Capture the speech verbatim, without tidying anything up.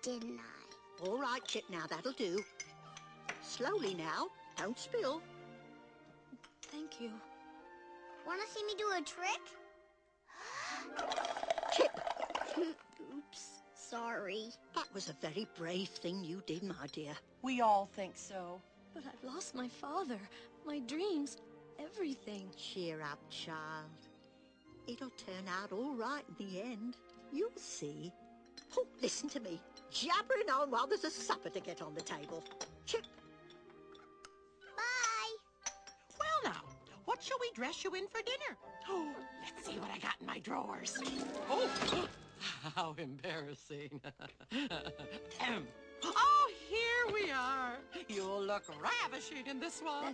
didn't I? All right, Chip, now that'll do. Slowly now, don't spill. Thank you. Want to see me do a trick? Chip! Oops, sorry. That was a very brave thing you did, my dear. We all think so. But I've lost my father, my dreams, everything. Cheer up, child. It'll turn out all right in the end. You'll see. Oh, listen to me. Jabbering on while there's a supper to get on the table. Chip. Bye. Well now, what shall we dress you in for dinner? Oh, let's see what I got in my drawers. Oh, how embarrassing. Oh, here we are. You'll look ravishing in this one.